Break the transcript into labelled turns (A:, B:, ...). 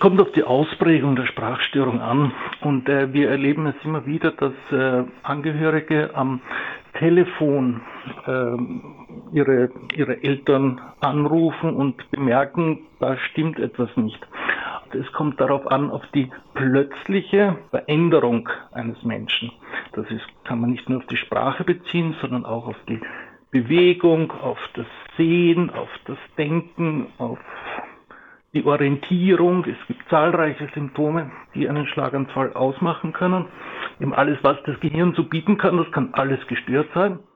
A: kommt auf die Ausprägung der Sprachstörung an und wir erleben es immer wieder, dass Angehörige am Telefon ihre Eltern anrufen und bemerken, da stimmt etwas nicht. Es kommt darauf an, auf die plötzliche Veränderung eines Menschen. Kann man nicht nur auf die Sprache beziehen, sondern auch auf die Bewegung, auf das Sehen, auf das Denken, auf die Orientierung. Es gibt zahlreiche Symptome, die einen Schlaganfall ausmachen können. Eben alles, was das Gehirn so bieten kann, das kann alles gestört sein.